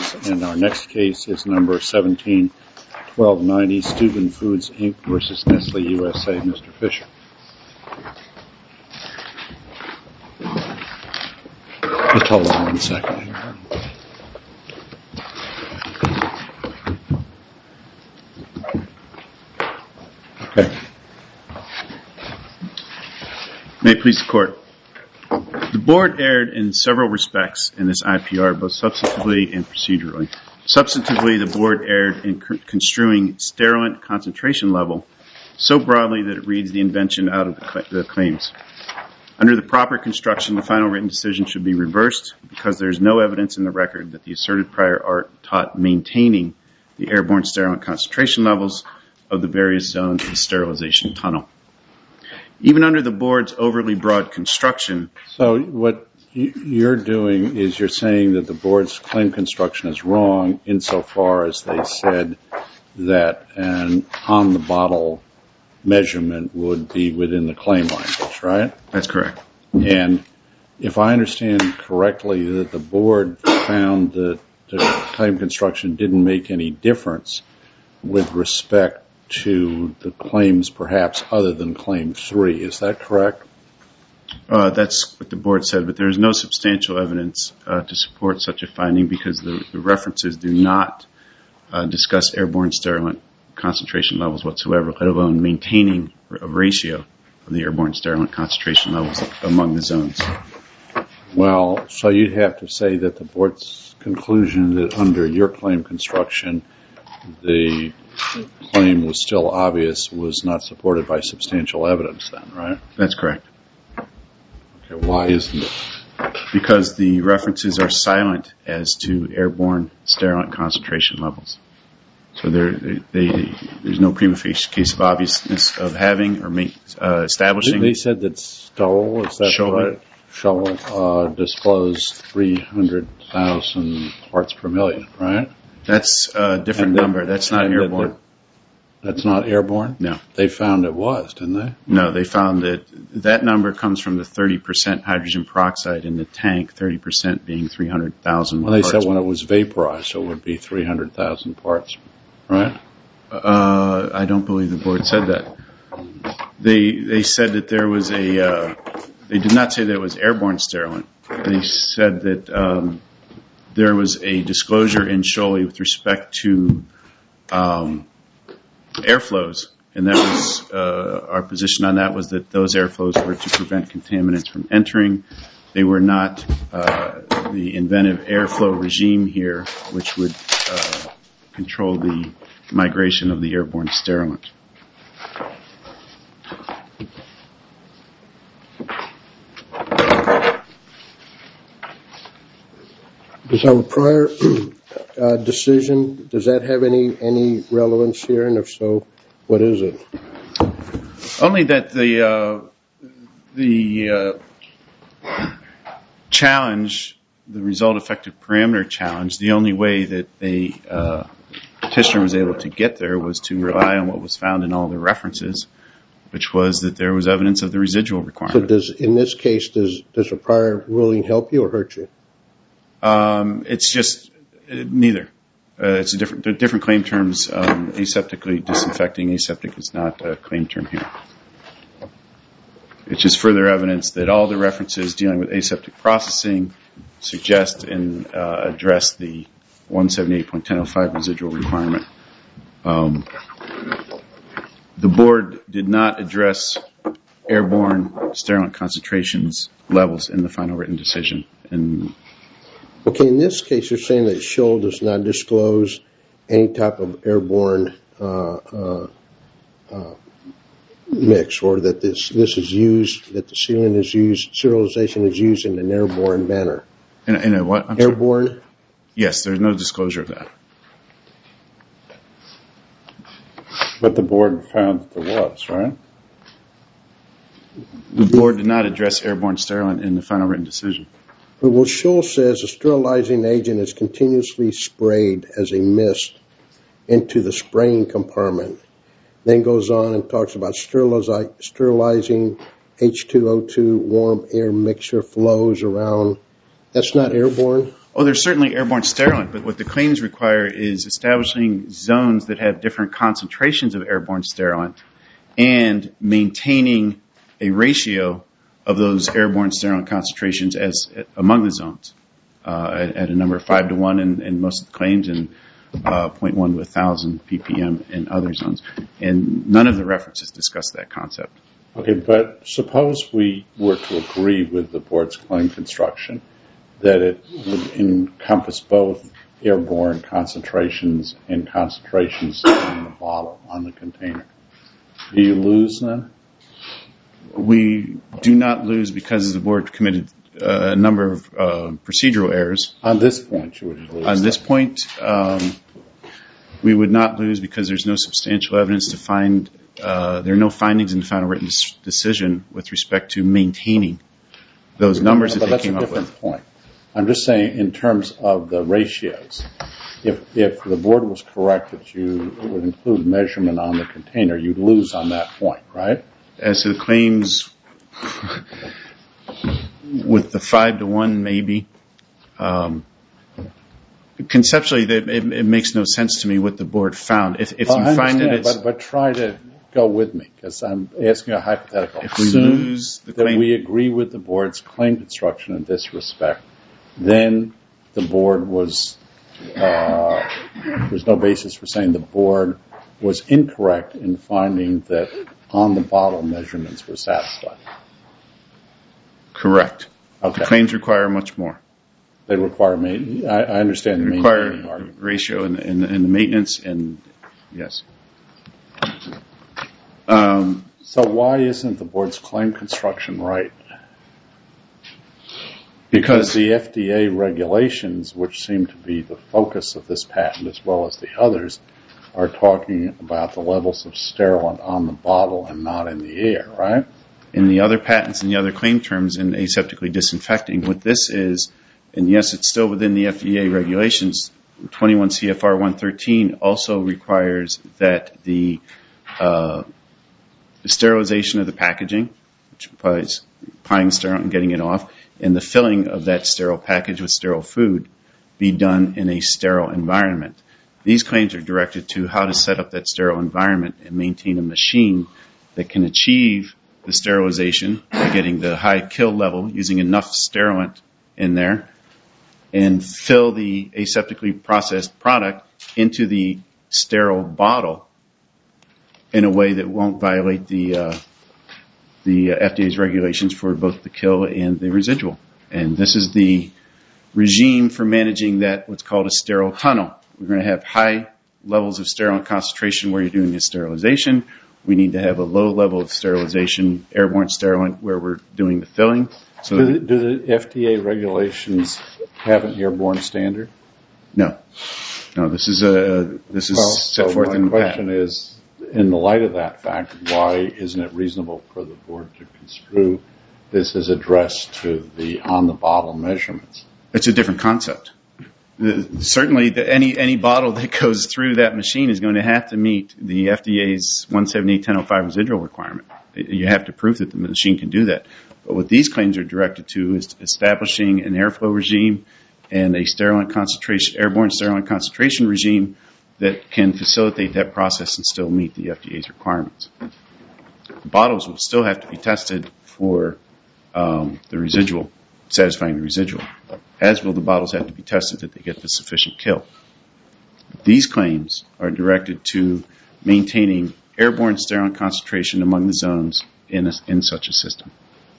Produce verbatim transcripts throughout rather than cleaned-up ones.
case, and our next case is number seventeen twelve ninety, Steuben Foods, Incorporated versus Nestle U S A. Mister Fisher. Just hold on one second. Okay. May it please the Court. The Board erred in several respects in this I P R, both substantively and procedurally. Substantively, the Board erred in construing sterilant concentration level so broadly that it reads the invention out of the claims. Under the proper construction, the final written decision should be reversed because there is no evidence in the record that the asserted prior art taught maintaining the airborne sterilant concentration levels of the various zones of the sterilization tunnel. Even under the Board's overly broad construction... So what you're doing is you're saying that the Board's claim construction is wrong insofar as they said that an on-the-bottle measurement would be within the claim language, right? That's correct. And if I understand correctly, that the Board found that the claim construction didn't make any difference with respect to the claims perhaps other than claim three. Is that correct? Uh, that's what the Board said, but there is no substantial evidence uh, to support such a finding because the, the references do not uh, discuss airborne sterilant concentration levels whatsoever, let alone maintaining a ratio of the airborne sterilant concentration levels among the zones. Well, so you'd have to say that the Board's conclusion that under your claim construction the claim was still obvious was not supported by substantial evidence then, right? That's correct. Okay, why isn't it? Because the references are silent as to airborne sterilant concentration levels. So there, they, they, there's no prima facie case of obviousness of having or make, uh, establishing. They said that Stoll, is that Scholl. right? Scholl uh, disclosed three hundred thousand parts per million, right? That's a different that, number. That's not airborne. That, that's not airborne? No. They found it was, didn't they? No, they found that that number comes from the thirty percent hydrogen peroxide in the tank, thirty percent being three hundred thousand Well, they parts. said when it was vaporized, it would be three hundred thousand parts, right? Uh, I don't believe the Board said that. They they said that there was a, uh, they did not say that it was airborne sterilant. They said that um, there was a disclosure in Scholl with respect to um, airflows, and that was uh, our position on that was that those airflows were to prevent contaminants from entering. They were not uh, the inventive airflow regime here, which would uh, control the migration of the airborne sterilant. Does our prior uh, decision, does that have any, any relevance here? And if so, what is it? Only that the uh, the uh, challenge, the result effective parameter challenge, the only way that the uh, petitioner was able to get there was to rely on what was found in all the references, which was that there was evidence of the residual requirement. So does, in this case, does, does a prior ruling help you or hurt you? Um, it's just uh, neither. Uh, it's a different, they're different claim terms. Um, aseptically disinfecting, aseptic is not a claim term here. It's just further evidence that all the references dealing with aseptic processing suggest and uh, address the one seventy-eight point ten oh five residual requirement. Um, the Board did not address airborne sterilant concentrations levels in the final written decision. And okay, in this case, you're saying that Scholl does not disclose any type of airborne uh, uh, uh, mix, or that this this is used, that the sealant is used, sterilization is used in an airborne manner. In a, in a what? I'm airborne? Sorry. Yes, there's no disclosure of that. But the Board found that there was, right? The Board did not address airborne sterilant in the final written decision. Well, Scholl says a sterilizing agent is continuously sprayed as a mist into the spraying compartment. Then goes on and talks about sterilizi- sterilizing H two O two warm air mixture flows around. That's not airborne? Oh, there's certainly airborne sterilant, but what the claims require is establishing zones that have different concentrations of airborne sterilant and maintaining a ratio of those airborne sterilant concentrations as among the zones uh, at, at a number of five to one in, in most of the claims and uh, zero point one to one thousand ppm in other zones. And none of the references discuss that concept. Okay, but suppose we were to agree with the board's claim construction that it would encompass both airborne concentrations and concentrations in the bottle, on the container. Do you lose then? We do not lose because the board committed uh, a number of uh, procedural errors. On this point, you would lose. On this point, um, we would not lose because there's no substantial evidence to find, uh, there are no findings in the final written decision with respect to maintaining those numbers that they came up with. But that's a different point. I'm just saying in terms of the ratios, if if the board was correct that you would include measurement on the container, you'd lose on that point, right? As to the claims with the five to one, maybe. Um, conceptually, it, it, it makes no sense to me what the board found. If, if well, you I find understand, that it's, but, but try to go with me because I'm asking a hypothetical. If we Assume lose the that claim, we agree with the board's claim construction in this respect, then the board was uh, there's no basis for saying the board was incorrect in finding that on the bottle measurements were satisfied. Correct. Okay. The claims require much more. They require ma- I, I understand the They require maintaining argument. ratio and in, in, in the maintenance, and yes. Um, so why isn't the board's claim construction right? Because the F D A regulations, which seem to be the focus of this patent as well as the others, are talking about the levels of sterilant on the bottle and not in the air, right? In the other patents and the other claim terms in aseptically disinfecting, what this is, and yes, it's still within the F D A regulations, twenty-one C F R one thirteen also requires that the, uh, the sterilization of the packaging, which implies applying sterilant and getting it off, and the filling of that sterile package with sterile food be done in a sterile environment. These claims are directed to how to set up that sterile environment and maintain a machine that can achieve the sterilization by getting the high kill level using enough sterilant in there and fill the aseptically processed product into the sterile bottle in a way that won't violate the uh, the F D A's regulations for both the kill and the residual. And this is the regime for managing that, what's called a sterile tunnel. We're going to have high levels of sterilant concentration where you're doing the sterilization. We need to have a low level of sterilization, airborne sterilant, where we're doing the filling. So do the, do the F D A regulations have an airborne standard? No. No, this is a this is well, set so forth in the my question patent. is, in the light of that fact, why isn't it reasonable for the board to construe this as addressed to the on-the-bottle measurements? It's a different concept. The, certainly, the, any any bottle that goes through that machine is going to have to meet the F D A's one seventy-eight ten oh five residual requirement. You have to prove that the machine can do that. But what these claims are directed to is establishing an airflow regime and a sterilant concentration, airborne sterilant concentration regime that can facilitate that process and still meet the F D A's requirements. The bottles will still have to be tested for um, the residual, satisfying the residual, as will the bottles have to be tested that they get the sufficient kill. These claims are directed to maintaining airborne sterilant concentration among the zones in, a, in such a system.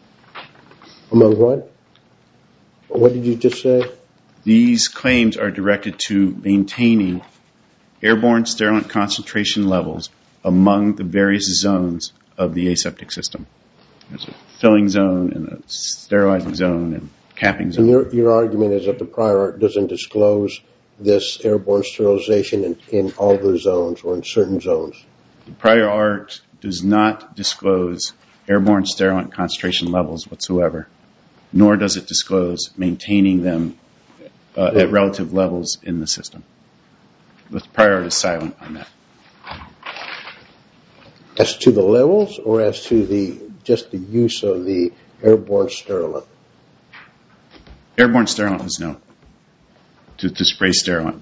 Among what? What did you just say? These claims are directed to maintaining airborne sterilant concentration levels among the various zones of the aseptic system. There's a filling zone and a sterilizing zone and capping zone. And your, your argument is that the prior art doesn't disclose this airborne sterilization in, in all the zones or in certain zones. The prior art does not disclose airborne sterilant concentration levels whatsoever, nor does it disclose maintaining them uh, at relative levels in the system. The prior art is silent on that. As to the levels or as to the just the use of the airborne sterilant? Airborne sterilant is no. to, to spray sterilant.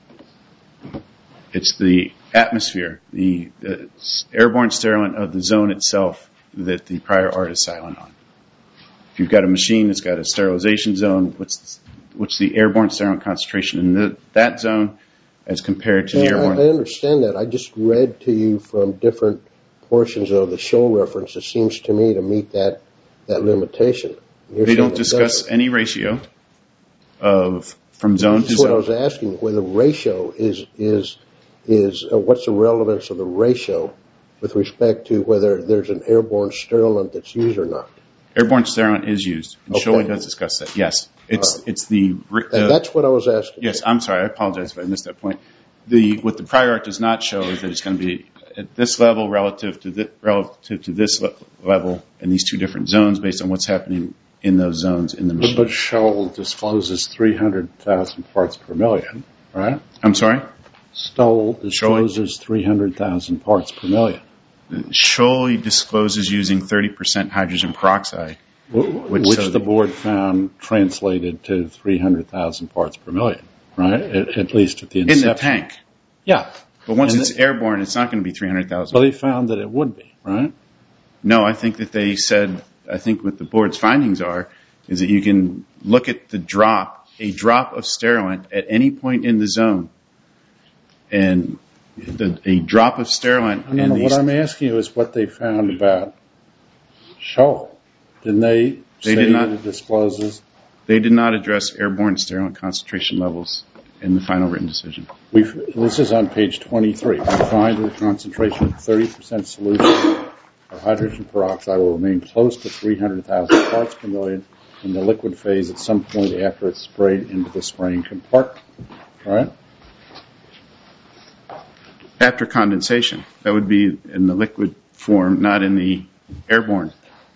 It's the atmosphere, the, the airborne sterilant of the zone itself that the prior art is silent on. If you've got a machine that's got a sterilization zone, what's what's the airborne sterilant concentration in the, that zone as compared to yeah, the airborne? I, I understand that. I just read to you from different portions of the show reference. It seems to me to meet that that limitation. You're they don't discuss doesn't. any ratio of from zone That's to what zone. I was asking, whether ratio is is is uh, what's the relevance of the ratio with respect to whether there's an airborne sterilant that's used or not. Airborne sterilant is used, and Okay. Scholey does discuss that. Yes, it's right. it's the. And that's what I was asking. Yes, I'm sorry. I apologize if I missed that point. The what the prior art does not show is that it's going to be at this level relative to this, relative to this le- level in these two different zones based on what's happening in those zones in the machine. But Stoll discloses three hundred thousand parts per million, right? I'm sorry? Stoll discloses three hundred thousand parts per million. Scholey discloses using thirty percent hydrogen peroxide. Which, which the board found translated to three hundred thousand parts per million, right? At, at least at the inception. In the tank. Yeah. But once and it's the, airborne, it's not going to be three hundred thousand. Well, they found that it would be, right? No, I think that they said, I think what the board's findings are, is that you can look at the drop, a drop of sterilant at any point in the zone, and the, a drop of sterilant. No, no, what I'm asking you is what they found about Stoll. Didn't they, they say did not, that it discloses? They did not address airborne sterilant concentration levels in the final written decision. We've, this is on page twenty-three. We find the concentration of thirty percent solution of hydrogen peroxide will remain close to three hundred thousand parts per million in the liquid phase at some point after it's sprayed into the spraying compartment, right? After condensation. That would be in the liquid form, not in the airborne.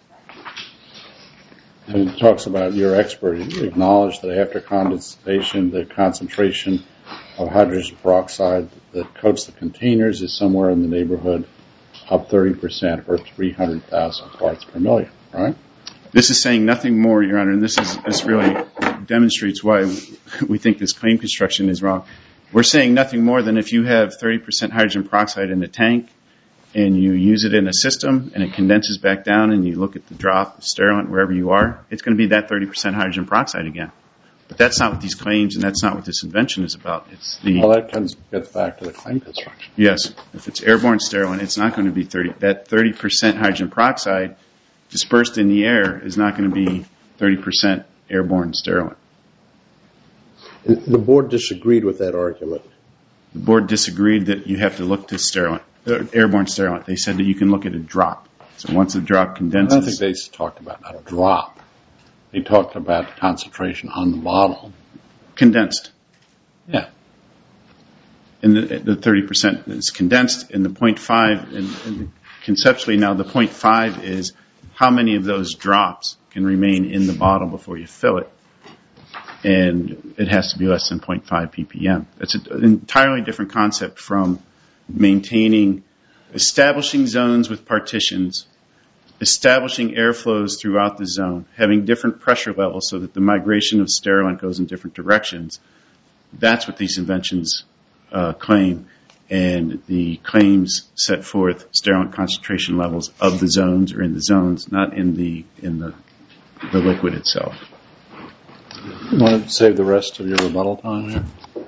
And it talks about your expert acknowledged that after condensation, the concentration of hydrogen peroxide that coats the containers is somewhere in the neighborhood of thirty percent or three hundred thousand parts per million, right? This is saying nothing more, Your Honor, and this is this really demonstrates why we think this claim construction is wrong. We're saying nothing more than if you have thirty percent hydrogen peroxide in a tank and you use it in a system and it condenses back down and you look at the drop of sterilant wherever you are, it's going to be that thirty percent hydrogen peroxide again. But that's not what these claims and that's not what this invention is about. It's the Well, that comes, gets back to the claim construction. Yes. If it's airborne sterilant, it's not going to be thirty. That thirty percent hydrogen peroxide dispersed in the air is not going to be thirty percent airborne sterilant. The board disagreed with that argument. The board disagreed that you have to look to sterilant, uh, airborne sterilant. They said that you can look at a drop. So once a drop condenses. I don't think they talked about a drop. They talked about concentration on the bottle. Condensed. Yeah. And the, the thirty percent is condensed, and the zero point five, and, and conceptually now the zero point five is how many of those drops can remain in the bottle before you fill it. And it has to be less than zero point five ppm. That's an entirely different concept from maintaining, establishing zones with partitions, establishing airflows throughout the zone, having different pressure levels so that the migration of sterilant goes in different directions. That's what these inventions uh, claim. And the claims set forth sterilant concentration levels of the zones or in the zones, not in the in the, the liquid itself. You want to save the rest of your rebuttal time here?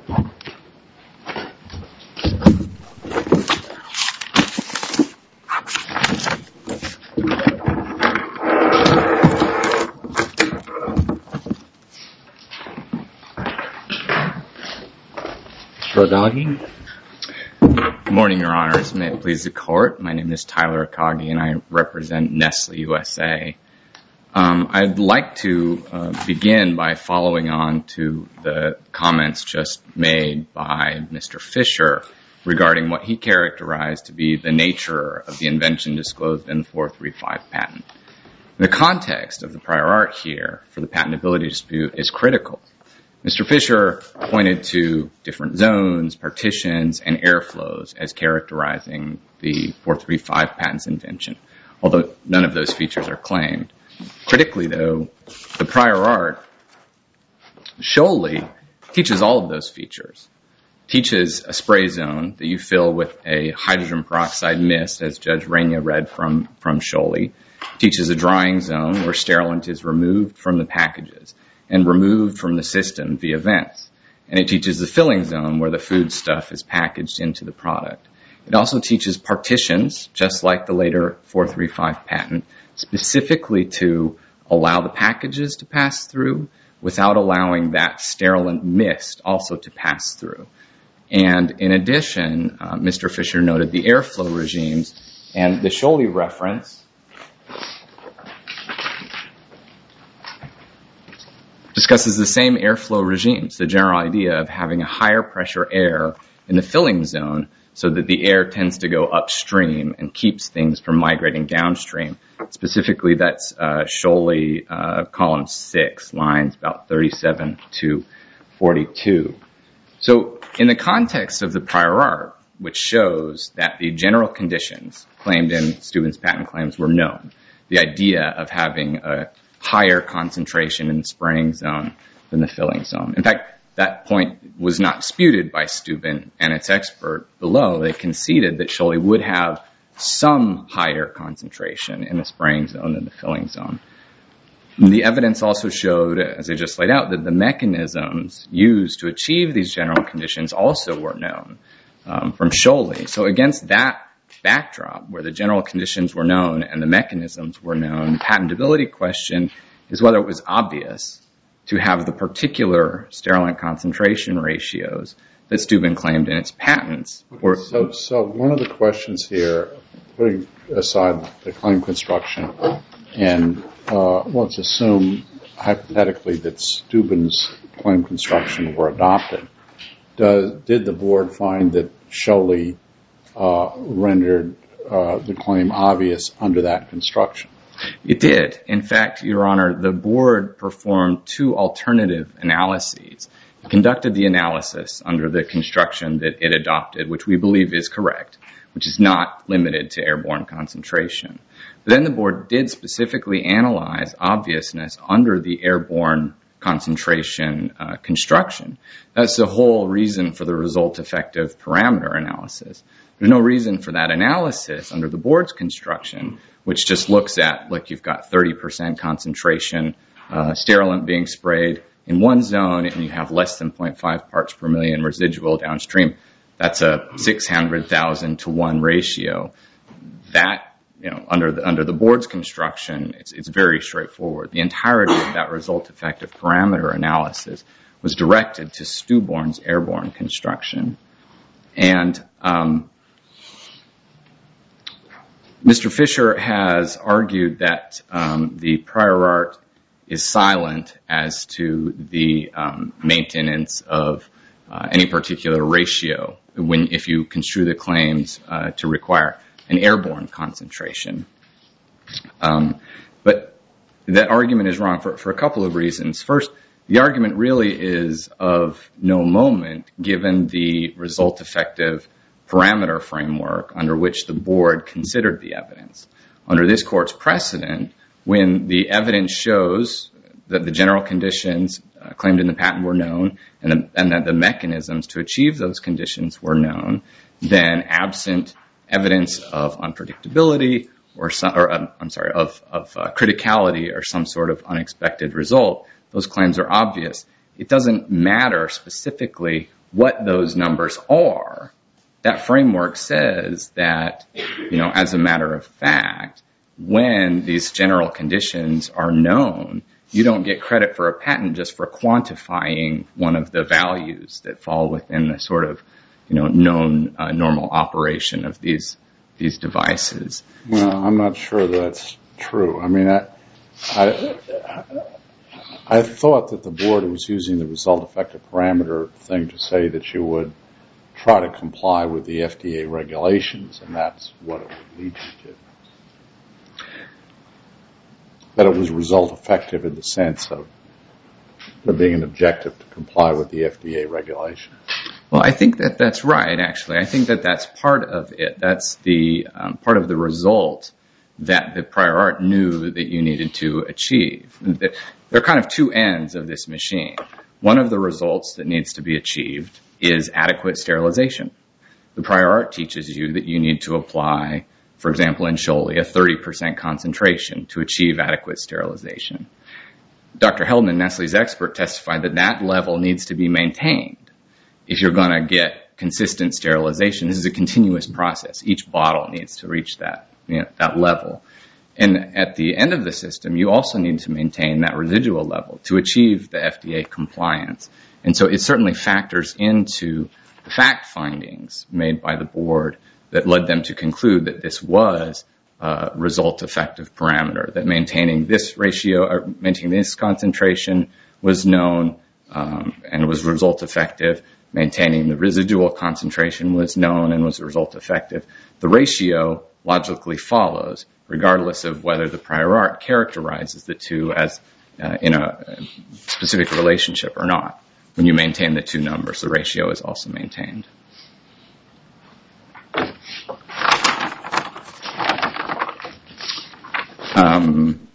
Rodagi? Good morning, Your Honors. May it please the Court. My name is Tyler Akagi, and I represent Nestle U S A. Um, I'd like to uh, begin by following on to the comments just made by Mister Fisher regarding what he characterized to be the nature of the invention disclosed in the four three five patent. The context of the prior art here for the patentability dispute is critical. Mister Fisher pointed to different zones, partitions, and airflows as characterizing the four three five patent's invention, although none of those features are claimed. Critically, though, the prior art, Scholey, teaches all of those features. Teaches a spray zone that you fill with a hydrogen peroxide mist, as Judge Raina read from, from Scholey. Teaches a drying zone where sterilant is removed from the packages and removed from the system via vents. And it teaches the filling zone where the food stuff is packaged into the product. It also teaches partitions, just like the later four three five patent, specifically to allow the packages to pass through without allowing that sterilant mist also to pass through. And in addition, uh, Mister Fisher noted the airflow regimes, and the Scholey reference discusses the same airflow regimes, the general idea of having a higher pressure air in the filling zone so that the air tends to go upstream and keeps things from migrating downstream. Specifically, that's uh, Scholey uh, column six, lines about thirty-seven to forty-two. So in the context of the prior art, which shows that the general conditions claimed in Steuben's patent claims were known, the idea of having a higher concentration in the spraying zone than the filling zone. In fact, that point was not disputed by Steuben and its expert below. They conceded that Scholey would have some higher concentration in the spraying zone than the filling zone. And the evidence also showed, as I just laid out, that the mechanisms used to achieve these general conditions also were known um, from Scholey. So against that backdrop, where the general conditions were known and the mechanisms were known, the patentability question is whether it was obvious to have the particular sterilant concentration ratios that Steuben claimed in its patents. Or so, so one of the questions here, putting aside the claim construction, and uh, let's assume hypothetically that Steuben's claim construction were adopted, does, did the board find that Scholey uh, rendered uh, the claim obvious under that construction? It did. In fact, Your Honor, the board performed two alternative analyses. It conducted the analysis under the construction that it adopted, which we believe is correct, which is not limited to airborne concentration. But then the board did specifically analyze obviousness under the airborne concentration uh, construction. That's the whole reason for the result effective parameter analysis. There's no reason for that analysis under the board's construction, which just looks at, like, you've got thirty percent concentration uh, sterilant being sprayed in one zone and you have less than zero point five parts per million residual downstream. That's a six hundred thousand to one ratio. That, you know, under the, under the board's construction, it's, it's very straightforward. The entirety of that result effective parameter analysis was directed to Steuben's airborne construction. And um, Mister Fisher has argued that um, the prior art is silent as to the um, maintenance of uh, any particular ratio when if you construe the claims uh, to require an airborne concentration. Um, but that argument is wrong for, for a couple of reasons. First, the argument really is of no moment given the result effective parameter framework under which the board considered the evidence. Under this court's precedent, when the evidence shows that the general conditions uh, claimed in the patent were known and, the, and that the mechanisms to achieve those conditions were known, then absent evidence of unpredictability or, some, or uh, I'm sorry, of, of uh, criticality or some sort of unexpected result, those claims are obvious. It doesn't matter specifically what those numbers are. That framework says that, you know, as a matter of fact, when these general conditions are known, you don't get credit for a patent just for quantifying one of the values that fall within the sort of, you know, known uh, normal operation of these these devices. Well, I'm not sure that's true. I mean, I, I, I thought that the board was using the result effective parameter thing to say that you would try to comply with the F D A regulations, and that's what it would lead you to. That it was result effective in the sense of there being an objective to comply with the F D A regulation. Well, I think that that's right, actually. I think that that's part of it. That's the um, part of the result that the prior art knew that you needed to achieve. There are kind of two ends of this machine. one of the results that needs to be achieved is adequate sterilization. The prior art teaches you that you need to apply, for example, in Scholli, a thirty percent concentration to achieve adequate sterilization. Doctor Heldman, Nestle's expert, testified that that level needs to be maintained if you're going to get consistent sterilization. This is a continuous process. Each bottle needs to reach that, you know, that level. And at the end of the system, you also need to maintain that residual level to achieve the F D A compliance. And so it certainly factors into the fact findings made by the board that led them to conclude that this was a result-effective parameter, that maintaining this ratio, or maintaining this concentration was known um, and was result-effective. Maintaining the residual concentration was known and was result-effective. The ratio logically follows, regardless of whether the prior art characterizes the two as uh, in a specific relationship or not. When you maintain the two numbers, the ratio is also maintained. Um,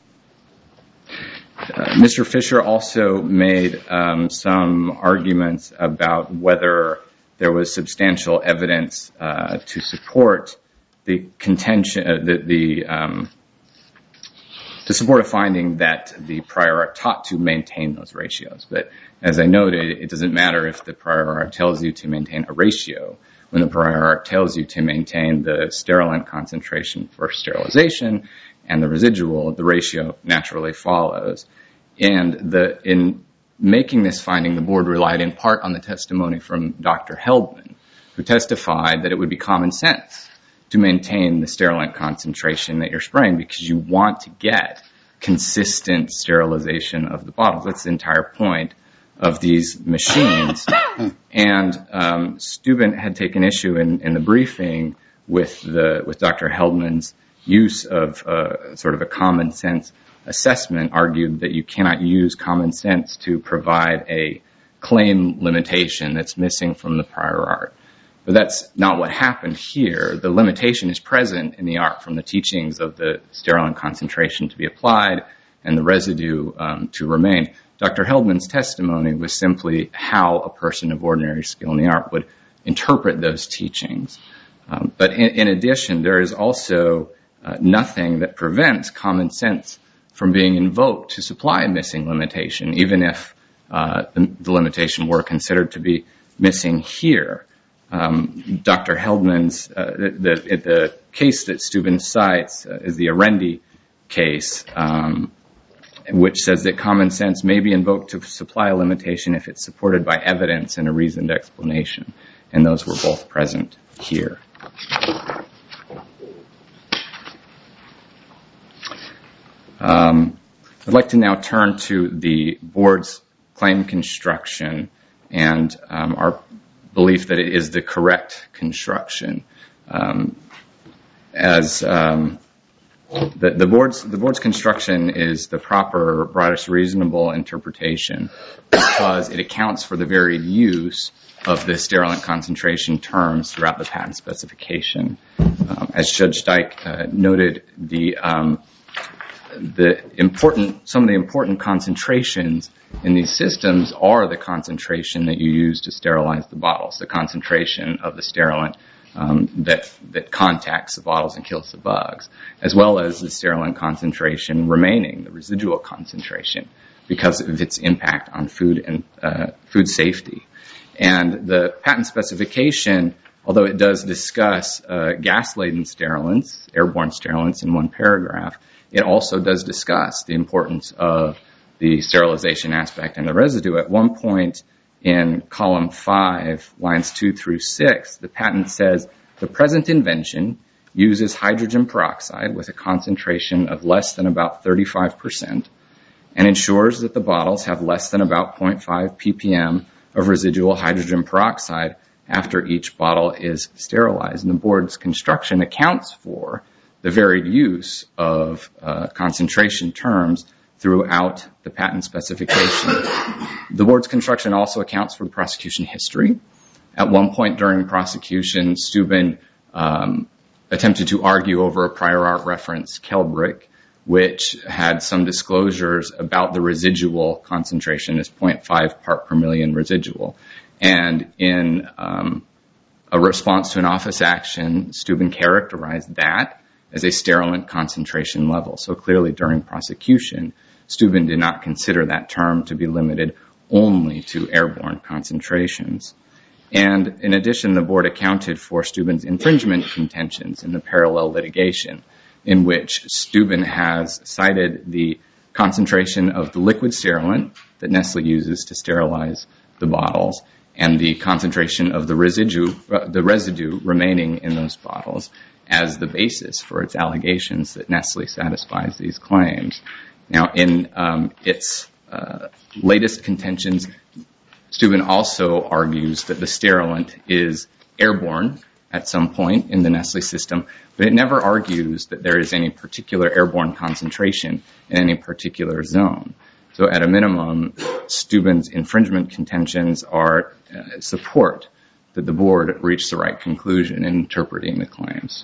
uh, Mister Fisher also made um, some arguments about whether there was substantial evidence uh, to support the contention, uh, the, the um, to support a finding that the prior art taught to maintain those ratios. But as I noted, it doesn't matter if the prior art tells you to maintain a ratio. When the prior art tells you to maintain the sterilant concentration for sterilization and the residual, the ratio naturally follows. And the, in making this finding, the board relied in part on the testimony from Doctor Heldman, who testified that it would be common sense to maintain the sterilant concentration that you're spraying because you want to get consistent sterilization of the bottles. That's the entire point of these machines. And um, Steuben had taken issue in, in the briefing with the with Doctor Heldman's use of uh, sort of a common sense assessment, argued that you cannot use common sense to provide a claim limitation that's missing from the prior art. But that's not what happened here. The limitation is present in the art from the teachings of the sterilant concentration to be applied and the residue um, to remain. Doctor Heldman's testimony was simply how a person of ordinary skill in the art would interpret those teachings. Um, but in, in addition, there is also uh, nothing that prevents common sense from being invoked to supply a missing limitation, even if uh, the, the limitation were considered to be missing here. Um, Doctor Heldman's, uh, the, the, the case that Steuben cites uh, is the Arendi case, um, which says that common sense may be invoked to supply a limitation if it's supported by evidence and a reasoned explanation. And those were both present here. Um, I'd like to now turn to the board's claim construction and um, our belief that it is the correct construction. Um, as um, the, the board's the board's construction is the proper, broadest reasonable interpretation because it accounts for the varied use of the sterilant concentration terms throughout the patent specification. Um, as Judge Dyke uh, noted, the um, the important some of the important concentrations in these systems are the concentration that you use to sterilize the bottles, the concentration of the sterilant um, that that contacts the bottles and kills the bugs, as well as the sterilant concentration remaining, the residual concentration, because of its impact on food and uh, food safety. And the patent specification, although it does discuss uh, gas-laden sterilants, airborne sterilants in one paragraph, it also does discuss the importance of the sterilization aspect and the residue. At one point in column five, lines two through six, the patent says, the present invention uses hydrogen peroxide with a concentration of less than about thirty-five percent and ensures that the bottles have less than about zero point five p p m of residual hydrogen peroxide after each bottle is sterilized. And the board's construction accounts for the varied use of uh, concentration terms throughout the patent specification. The board's construction also accounts for the prosecution history. At one point during prosecution, Steuben um, attempted to argue over a prior art reference, Kelbrick, which had some disclosures about the residual concentration as zero point five part per million residual. And in um, a response to an office action, Steuben characterized that as a sterilant concentration level. So clearly during prosecution, Steuben did not consider that term to be limited only to airborne concentrations. And in addition, the board accounted for Steuben's infringement contentions in the parallel litigation, in which Steuben has cited the concentration of the liquid sterilant that Nestle uses to sterilize the bottles and the concentration of the residue, uh, the residue remaining in those bottles as the basis for its allegations that Nestle satisfies these claims. Now, in um, its uh, latest contentions, Steuben also argues that the sterilant is airborne at some point in the Nestle system, but it never argues that there is any particular airborne concentration in any particular zone. So at a minimum, Steuben's infringement contentions are uh, support that the board reached the right conclusion in interpreting the claims.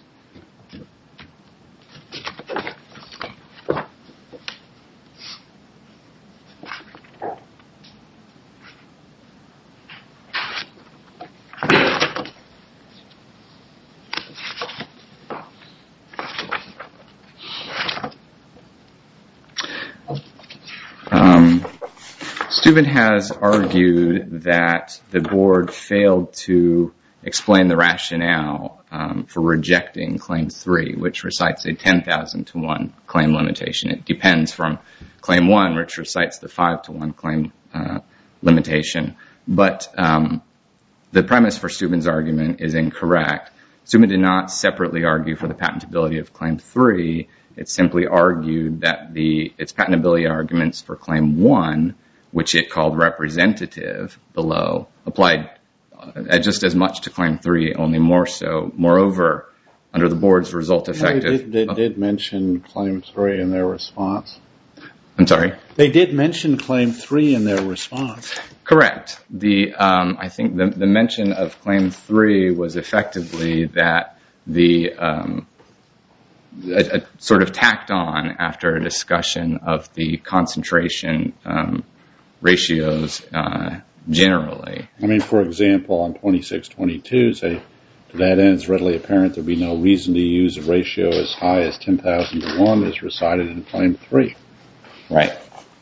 Steuben has argued that the board failed to explain the rationale um, for rejecting Claim three, which recites a ten thousand to one claim limitation. It depends from Claim one, which recites the five to one claim uh, limitation. But um, the premise for Steuben's argument is incorrect. Steuben did not separately argue for the patentability of Claim three. It simply argued that the its patentability arguments for Claim one, which it called representative below, applied uh, just as much to Claim three, only more so. Moreover, under the board's result effective... They did, they did mention Claim three in their response. I'm sorry? They did mention Claim three in their response. Correct. The um, I think the, the mention of Claim three was effectively that the... Um, a, a sort of tacked on after a discussion of the concentration um, ratios uh, generally. I mean, for example, on twenty-six twenty-two, say, to that end, it's readily apparent there would be no reason to use a ratio as high as ten thousand to one as recited in Claim three. Right.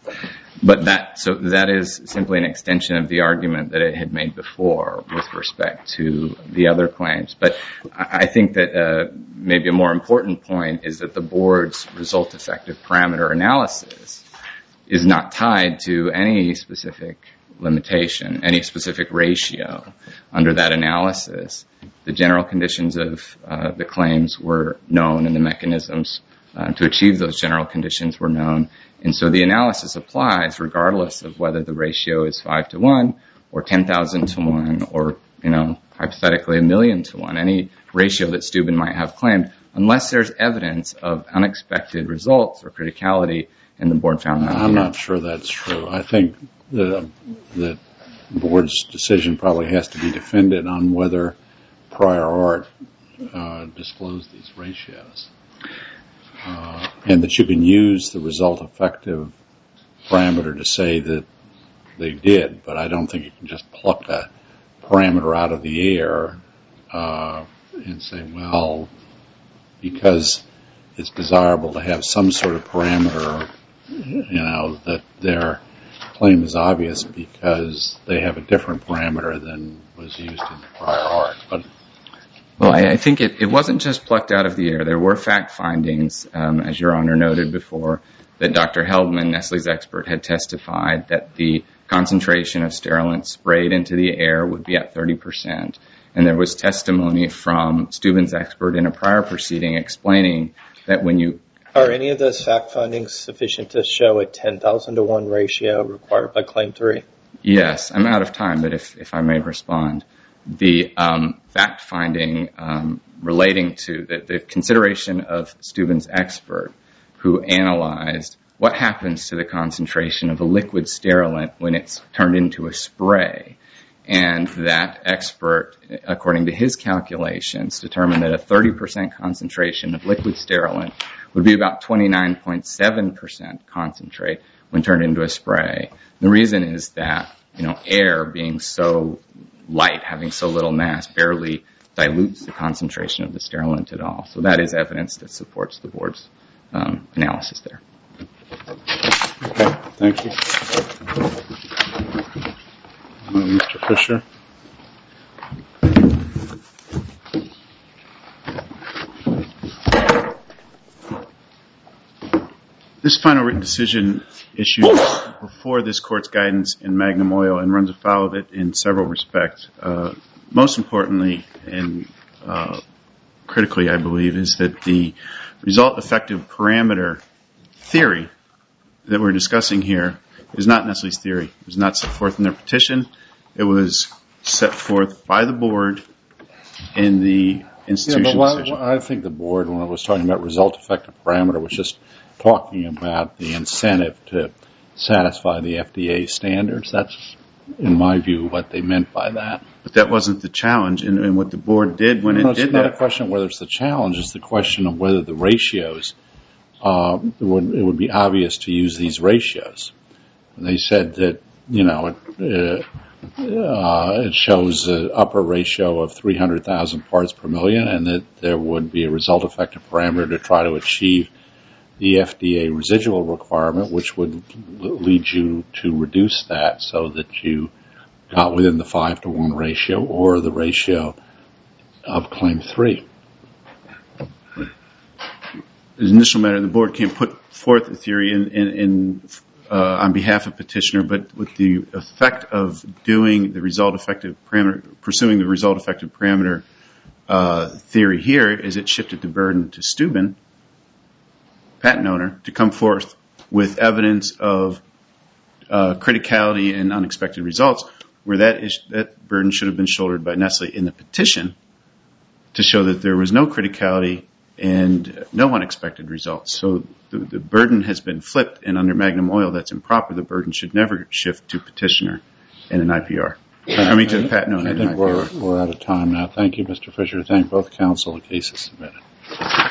But that, so that is simply an extension of the argument that it had made before with respect to the other claims. But I think that uh, maybe a more important point is that the board's result effective parameter analysis is not tied to any specific limitation, any specific ratio. Under that analysis, the general conditions of uh, the claims were known and the mechanisms uh, to achieve those general conditions were known. And so the analysis applies regardless of whether the ratio is five to one or ten thousand to one or, you know, hypothetically a million to one, any ratio that Steuben might have claimed, unless there's evidence of unexpected results or criticality, and the board found that. I'm here. Not sure that's true. I think the, the board's decision probably has to be defended on whether prior art uh, disclosed these ratios. Uh, and that you can use the result effective parameter to say that they did, but I don't think you can just pluck that parameter out of the air uh, and say, well, because it's desirable to have some sort of parameter, you know, that their claim is obvious because they have a different parameter than was used in the prior art. But Well, I, I think it, it wasn't just plucked out of the air. There were fact findings, um, as Your Honor noted before, that Doctor Heldman, Nestle's expert, had testified that the concentration of sterilant sprayed into the air would be at thirty percent. And there was testimony from Steuben's expert in a prior proceeding explaining that when you... Are any of those fact findings sufficient to show a ten thousand to one ratio required by Claim three? Yes, I'm out of time, but if, if I may respond. The um, fact-finding um, relating to the, the consideration of Steuben's expert who analyzed what happens to the concentration of a liquid sterilant when it's turned into a spray. And that expert, according to his calculations, determined that a thirty percent concentration of liquid sterilant would be about twenty-nine point seven percent concentrate when turned into a spray. The reason is that, you know, air being so light, having so little mass, barely dilutes the concentration of the sterilant at all. So that is evidence that supports the board's um, analysis there. Okay, thank you. Uh, Mister Fisher. This final written decision issued before this court's guidance in Magnum Oil and runs afoul of it in several respects. Uh, most importantly and uh, critically, I believe, is that the result effective parameter theory that we're discussing here is not Nestle's theory. It was not set forth in their petition. It was set forth by the board in the institution yeah, but decision. why, I think the board, when it was talking about result effective parameter, was just talking about the incentive to satisfy the F D A standards. That's, in my view, what they meant by that. But that wasn't the challenge, and, and what the board did when no, it did that. It's not that. a question of whether it's the challenge. It's the question of whether the ratios, uh, it, would, it would be obvious to use these ratios. And they said that, you know, it, uh, uh, it shows an upper ratio of three hundred thousand parts per million, and that there would be a result effective parameter to try to achieve the F D A residual requirement, which would lead you to reduce that so that you got within the five to one ratio or the ratio of claim three. As an initial matter, the board can't put forth a theory in, in, in uh, on behalf of petitioner, but with the effect of doing the result effective parameter, pursuing the result effective parameter uh, theory here, is it shifted the burden to Steuben, patent owner, to come forth with evidence of uh, criticality and unexpected results, where that is, that burden should have been shouldered by Nestle in the petition to show that there was no criticality and no unexpected results. So the, the burden has been flipped, and under Magnum Oil, that's improper. The burden should never shift to petitioner in an I P R. I mean, to the patent owner. I think we're, we're out of time now. Thank you, Mister Fisher. Thank both counsel. The case is submitted.